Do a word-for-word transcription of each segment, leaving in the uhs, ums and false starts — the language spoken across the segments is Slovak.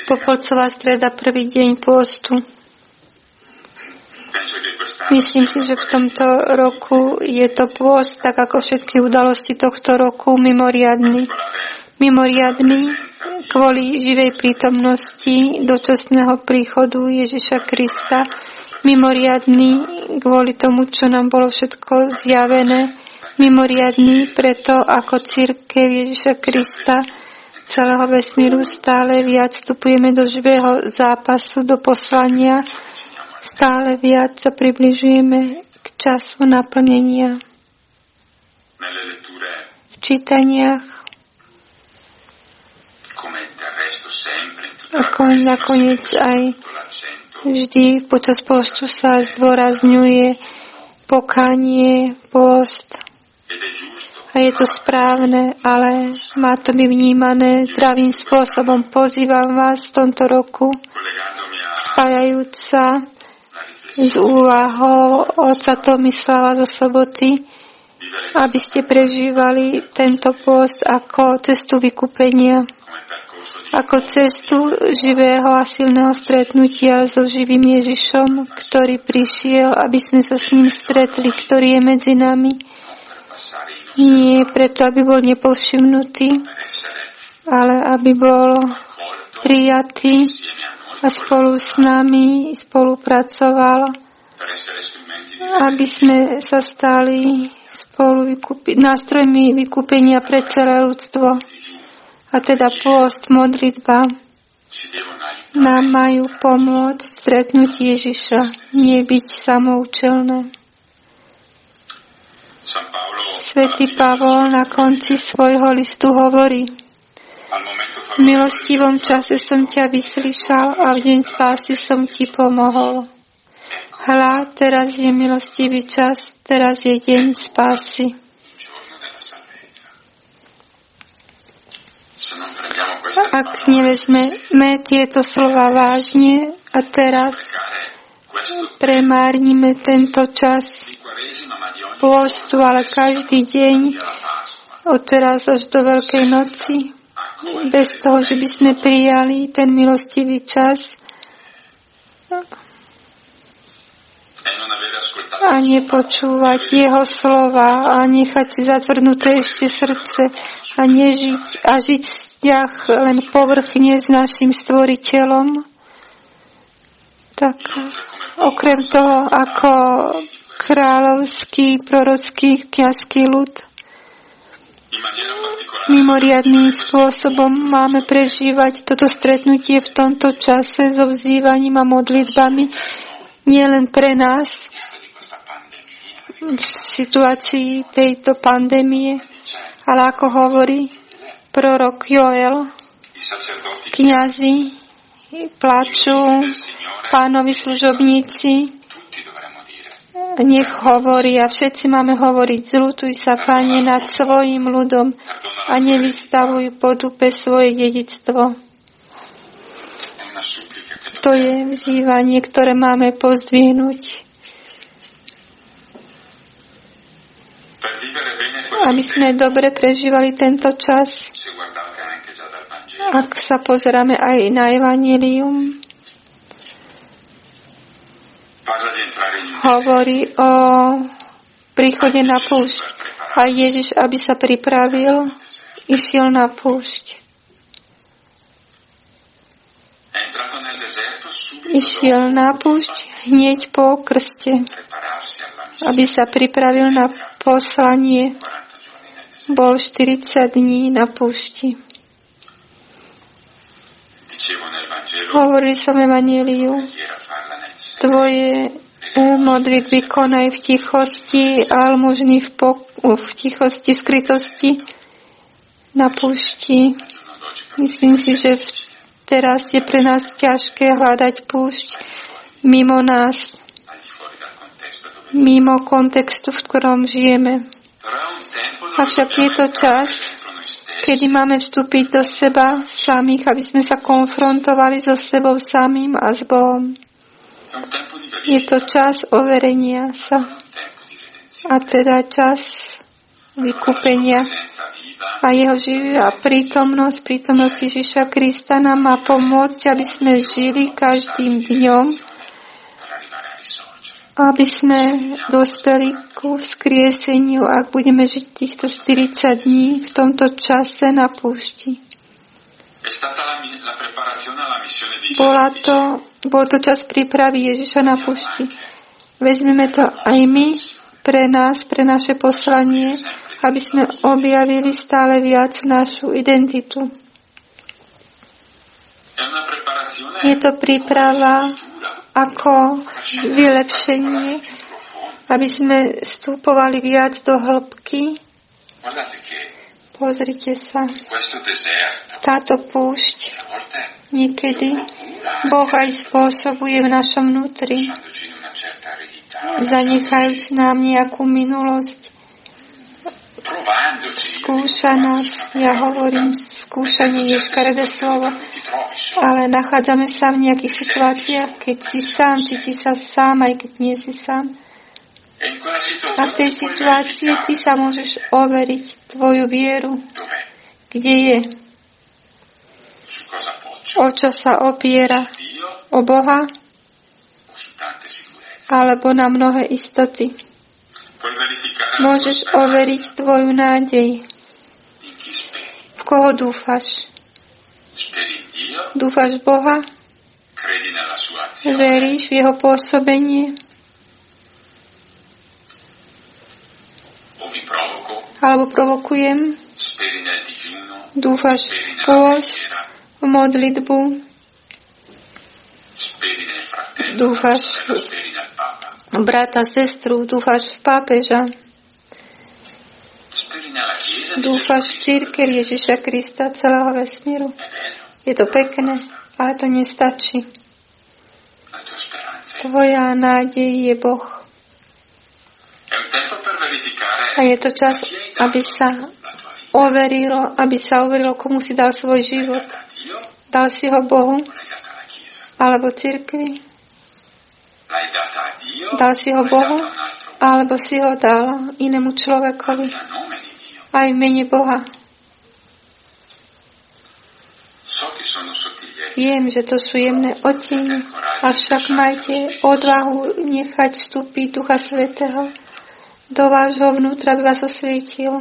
Popolcová streda, prvý deň pôstu. Myslím si, že v tomto roku je to pôst, tak ako všetky udalosti tohto roku, mimoriadny. Mimoriadny kvôli živej prítomnosti dočasného príchodu Ježiša Krista. Mimoriadny kvôli tomu, čo nám bolo všetko zjavené. Mimoriadny preto, ako cirkev Ježiša Krista celého vesmíru stále viac vstupujeme do živého zápasu, do poslania. Stále viac sa približujeme k času naplnenia. V čítaniach, ako nakoniec aj vždy počas pôstu sa zdôrazňuje pokánie, pôst. A je to správne, ale má to byť vnímané zdravým spôsobom. Pozývam vás v tomto roku, spájajúc sa s úvahou otca Tomislava zo soboty, aby ste prežívali tento pôst ako cestu vykúpenia, ako cestu živého a silného stretnutia so živým Ježišom, ktorý prišiel, aby sme sa s ním stretli, ktorý je medzi nami. Nie preto, aby bol nepovšimnutý, ale aby bol prijatý a spolu s nami spolupracoval, aby sme sa stali spolu vykúpi- nástrojmi vykúpenia pre celé ľudstvo. A teda pôst, modlitba nám majú pomôcť stretnúť Ježiša, nie byť samoučelné. Svätý Pavol na konci svojho listu hovorí: v milostivom čase som ťa vyslyšal a v deň spásy som ti pomohol. Hľa, teraz je milostivý čas, teraz je deň spásy. Ak nevezmeme tieto slova vážne a teraz premárnime tento čas pôstu, ale každý deň od teraz až do Veľkej noci, bez toho, že by sme prijali ten milostivý čas a nepočúvať jeho slova a nechať si zatvrdnuté ešte srdce a nežiť a žiť vzťah len povrchne s našim stvoriteľom, tak okrem toho ako kráľovský, prorocký, kňazský ľud mimoriadnym spôsobom máme prežívať toto stretnutie v tomto čase so vzývaním a modlitbami nielen pre nás v situácii tejto pandémie, ale ako hovorí prorok Joel, kňazi plačú, pánovi služobníci nech hovorí a všetci máme hovoriť: zľutuj sa, Pane, nad svojim ľudom a nevystavuj potupe svoje dedičstvo. To je vzývanie, ktoré máme pozdvihnúť, aby sme dobre prežívali tento čas. Ak sa pozeráme aj na Evanjelium, hovorí o príchode na púšť. A Ježiš, aby sa pripravil, išiel na púšť. Išiel na púšť hneď po krste, aby sa pripravil na poslanie. Bol štyridsať dní na púšti. Hovorí som Evanjeliu: tvoje modlitby konaj v tichosti, almužny v, po, v tichosti, v skrytosti na púšti. Myslím si, že teraz je pre nás ťažké hľadať púšť mimo nás, mimo kontextu, v ktorom žijeme. Avšak je to čas, kedy máme vstúpiť do seba samých, aby sme sa konfrontovali so sebou samým a s Bohom. Je to čas overenia sa a teda čas vykúpenia. a jeho živá prítomnosť, prítomnosť Ježiša Krista nám má pomôcť, aby sme žili každým dňom, aby sme dospeli ku vzkrieseniu, ak budeme žiť týchto štyridsať dní v tomto čase na púšti. Bola to, bol to čas prípravy Ježiša na púšti. Vezmeme to aj my pre nás, pre naše poslanie, aby sme objavili stále viac našu identitu. Je to príprava ako vylepšenie, aby sme vstupovali viac do hĺbky. Pozrite sa, táto púšť niekedy Boh aj spôsobuje v našom vnútri, zanechajúc nám nejakú minulosť. Skúša nás, ja hovorím, skúšanie je škaredé slovo, ale nachádzame sa v nejakých situáciách, keď si sám, cíti sa sám, aj keď nie si sám. A v tej situácii ty sa môžeš overiť tvoju vieru, kde je, o čo sa opiera, o Boha, alebo na mnohé istoty. Môžeš overiť tvoju nádej. V koho dúfaš? Dúfaš v Boha? Veríš v jeho pôsobenie? Alebo provokujem? Dúfaš v pôst, v modlitbu? Dúfaš v brata, sestru? Dúfaš v pápeža? Dúfaš v cirkev Ježiša Krista celého vesmíru? Je to pekné, ale to nestačí. Tvoja nádej je Boh. A je to čas, aby sa overilo, aby sa overilo, komu si dal svoj život. Dal si ho Bohu? Alebo cirkvi? Dal si ho Bohu? Alebo si ho dal inému človekovi? Aj v mene Boha. Viem, že to sú jemné odtiene, avšak majte odvahu nechať vstúpiť Ducha Svätého do vášho vnútra, aby vás osvietil.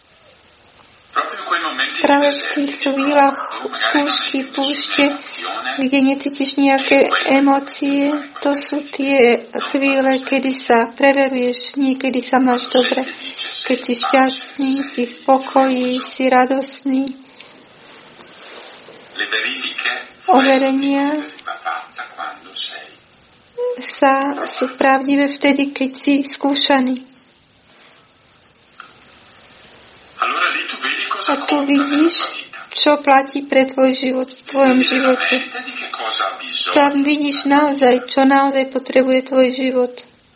Práve v tých chvíľach skúšky, púšte, kde necítiš nejaké emócie, to sú tie chvíle, kedy sa preveruješ, niekedy sa máš dobre, keď si šťastný, si v pokoji, si radosný. Overenia sa sú pravdivé vtedy, keď si skúšaný. A tu vidíš, čo platí pre tvoj život, v tvojom živote. Tam vidíš naozaj, čo naozaj potrebuje tvoj život.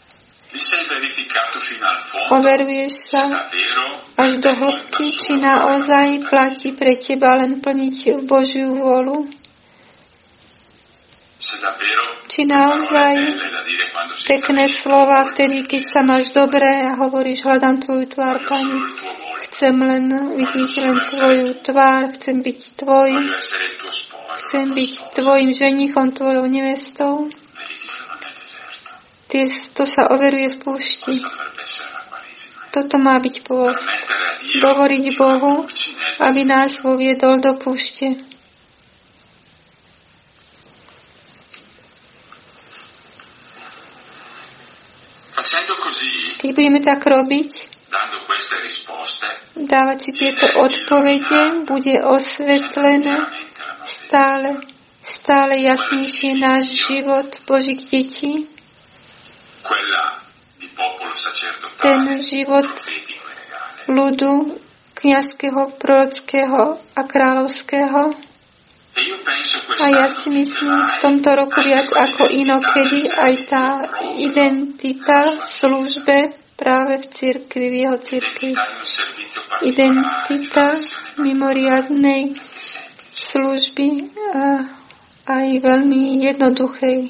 Overuješ sa až do hĺbky, či naozaj platí pre teba len plniť Božiu vôľu. Či naozaj pekné slova vtedy, keď sa máš dobre a hovoríš, hľadám tvoju tvár, Pane. Chcem len vidieť len tvoju tvár, chcem byť tvoj, chcem byť tvojim ženichom, tvojou nevestou. To sa overuje v púšti. Toto má byť pôst. Dovoliť Bohu, aby nás voviedol do púšte. Keď budeme tak robiť, dávať si tieto odpovede, bude osvetlené stále, stále jasnejšie náš život Božích detí. Ten život ľudu kňazského, prorockého a kráľovského. A ja si myslím, v tomto roku viac ako inokedy aj tá identita v službe práve v cirkvi, v jeho cirkvi. Identita mimoriadnej služby a aj veľmi jednoduchej.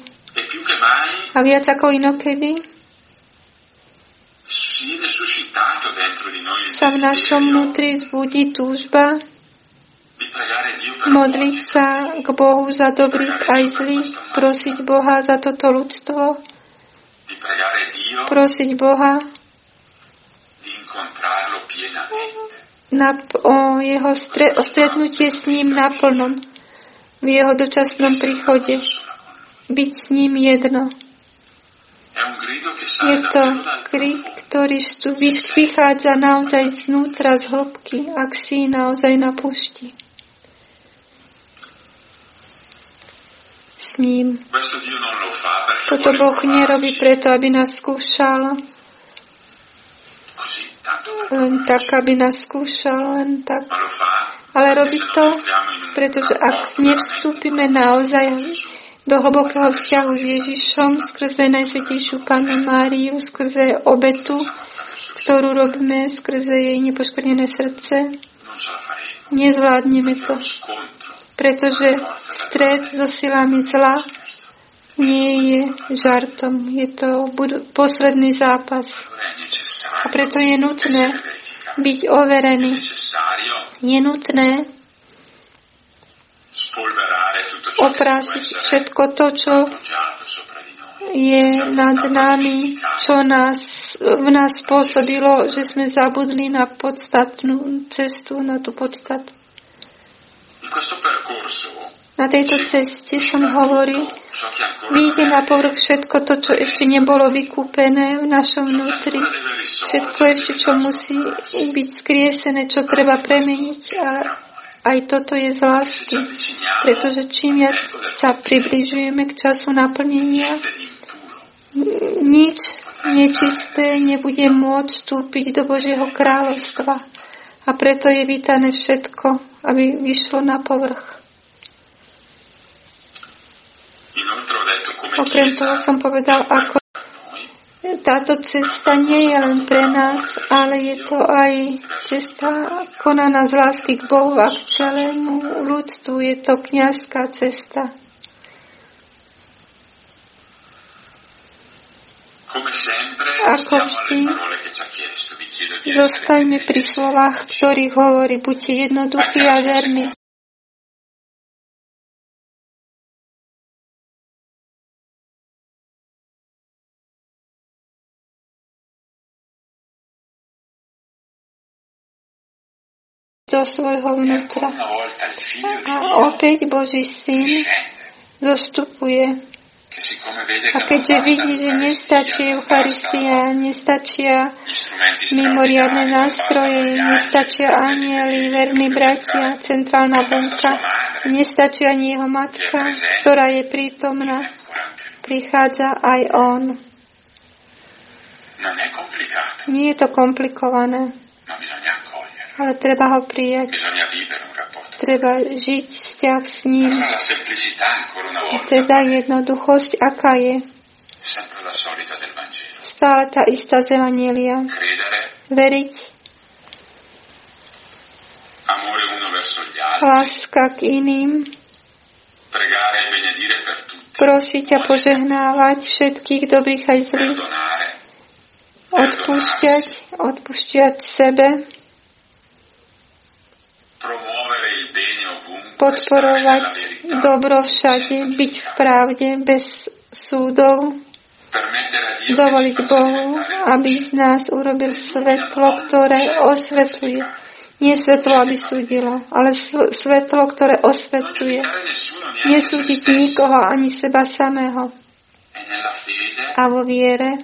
A viac ako inokedy sa v našom vnútri zbudí túžba modliť sa k Bohu za dobrých aj zlých, prosiť Boha za toto ľudstvo, prosiť Boha nap- o jeho stre- o stretnutie s ním naplno v jeho dočasnom príchode, byť s ním jedno. Je to krik, ktorý vychádza naozaj znútra, z hĺbky, ak si naozaj na púšti. S ním. Toto Boh nerobí preto, aby nás skúšal. Len tak, aby nás skúšal, len tak. Ale robí to, pretože ak nevstúpime naozaj do hlbokého vzťahu s Ježišom skrze Najsvätejšiu Pannu Máriu, skrze obetu, ktorú robíme skrze jej nepoškvrnené srdce, nezvládneme to. Pretože stret so silami zla nie je žartom. Je to bud- posledný zápas. A preto je nutné byť overený. Je nutné oprášiť všetko to, čo je nad nami, čo nás, v nás spôsobilo, že sme zabudli na podstatnú cestu, na tú podstatu. Na tejto ceste som hovoril, vyjde na povrch všetko to, čo ešte nebolo vykúpené v našom vnútri. Všetko ešte, čo musí byť skriesené, čo treba premeniť. A aj toto je z lásky. Pretože čím viac sa približujeme k času naplnenia, nič nečisté nebude môcť vstúpiť do Božieho kráľovstva. A preto je vítané všetko, aby vyšlo na povrch. Okrem toho som povedal, ako táto cesta nie je len pre nás, ale je to aj cesta konaná z lásky k Bohu a k celému ľudstvu. Je to kňazská cesta. Ako vždy, zostaňme pri slovách, ktorých hovorí, buďte jednoduchí a verní. Do svojho vnútra. A opäť Boží syn zostupuje. A keďže vidí, že nestačí Eucharistia, nestačia mimoriadne nástroje, nestačia anjeli, verní bratia, centrálna bunka, nestačí ani jeho matka, ktorá je prítomná, prichádza aj on. Nie je to komplikované, ale treba ho prijať. Treba žiť vzťah s ním. Teda jednoduchosť, aká je. Stále tá istá z Evanjelia. Veriť. Láska k iným. Prosiť a požehnávať všetkých dobrých aj zlých. Odpúšťať, odpúšťať sebe. Podporovať dobro všade, byť v pravde, bez súdov, dovoliť Bohu, aby z nás urobil svetlo, ktoré osvetľuje. Nie svetlo, aby súdilo, ale svetlo, ktoré osvetľuje. Nesúdiť nikoho, ani seba samého. A vo viere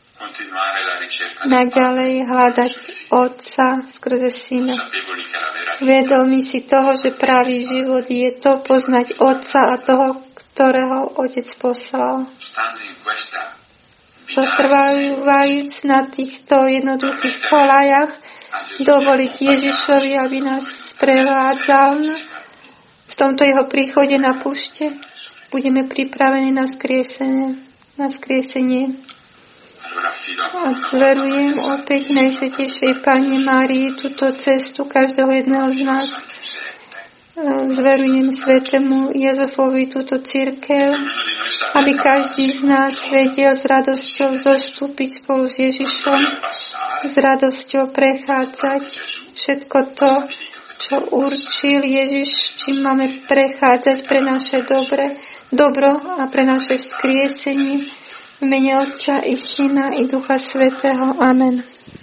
naďalej hľadať Otca skrze Syna. Vedomí si toho, že pravý život je to poznať Otca a toho, ktorého Otec poslal. Zotrvajúc na týchto jednoduchých kolajach, dovoliť Ježišovi, aby nás sprevádzal v tomto jeho príchode na púšte. Budeme pripravení na skriesenie. Na skriesenie. A zverujem opäť Najsvätejšej Panne Márii túto cestu každého jedného z nás. Zverujem Svätému Jozefovi túto cirkev, aby každý z nás vedel s radosťou zostúpiť spolu s Ježišom s radosťou prechádzať všetko to, čo určil Ježiš, čím máme prechádzať pre naše dobre, dobro a pre naše vzkriesenie v mene Otca i Syna i Ducha Svätého. Amen.